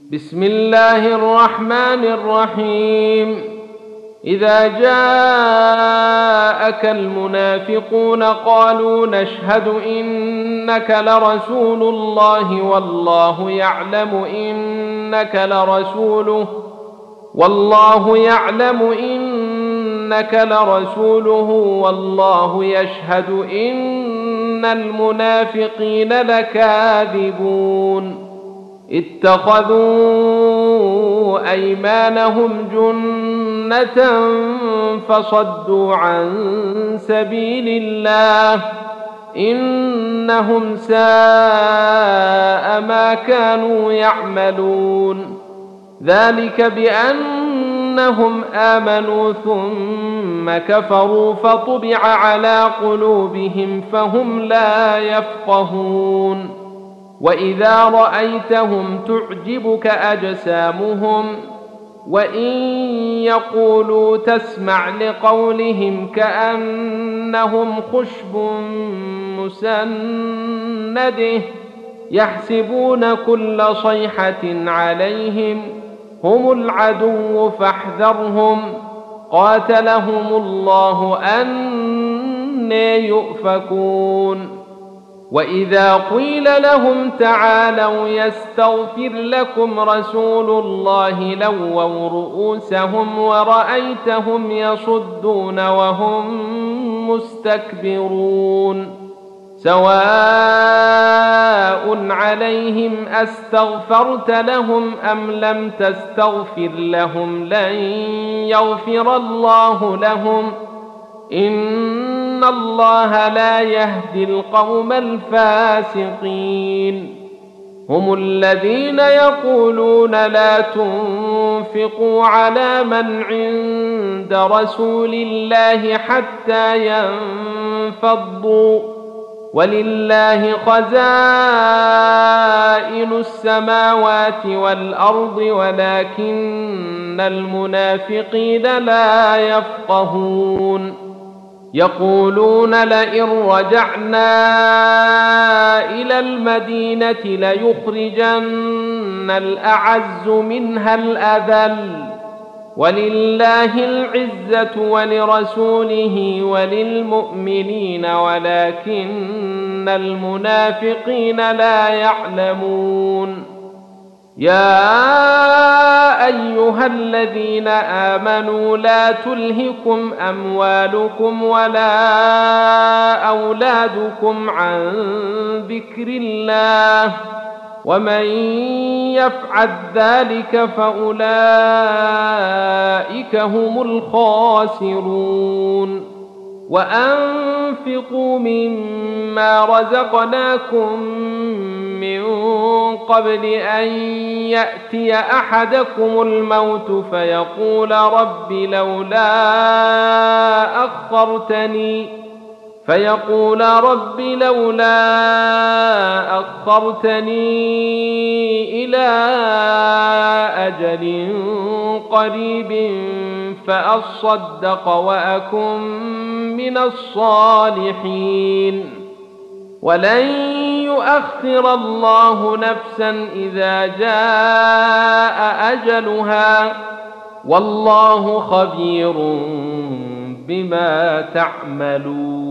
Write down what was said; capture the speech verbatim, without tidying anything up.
بسم الله الرحمن الرحيم. إذا جاءك المنافقون قالوا نشهد إنك لرسول الله والله يعلم إنك لرسوله والله يعلم إنك لرسوله والله يشهد إن المنافقين لكاذبون. اتخذوا أيمانهم جنة فصدوا عن سبيل الله إنهم ساء ما كانوا يعملون. ذلك بأنهم آمنوا ثم كفروا فطبع على قلوبهم فهم لا يفقهون. وإذا رأيتهم تعجبك أجسامهم وإن يقولوا تسمع لقولهم كأنهم خشب مسنده يحسبون كل صيحة عليهم هم العدو فاحذرهم قاتلهم الله أنى يؤفكون. وإذا قيل لهم تعالوا يستغفر لكم رسول الله لووا رؤوسهم ورأيتهم يصدون وهم مستكبرون. سواء عليهم أستغفرت لهم أم لم تستغفر لهم لن يغفر الله لهم إن الله لا يهدي القوم الفاسقين. هم الذين يقولون لا تنفقوا على من عند رسول الله حتى ينفضوا ولله خزائن السماوات والأرض ولكن المنافقين لا يفقهون. يقولون لئن رجعنا إلى المدينة ليخرجن الأعز منها الأذل ولله العزة ولرسوله وللمؤمنين ولكن المنافقين لا يعلمون. يا أيها الذين آمنوا لا تلهكم أموالكم ولا أولادكم عن ذكر الله ومن يفعل ذلك فأولئك هم الخاسرون. وأنفقوا مما رزقناكم من قبل أن يأتي أحدكم الموت فيقول رب لولا أخرتني فيقول رب لولا أخرتني إلى أجل قريب فأصدق وأكن من الصالحين. ولن يؤخر الله نفسا إذا جاء أجلها والله خبير بما تعملون.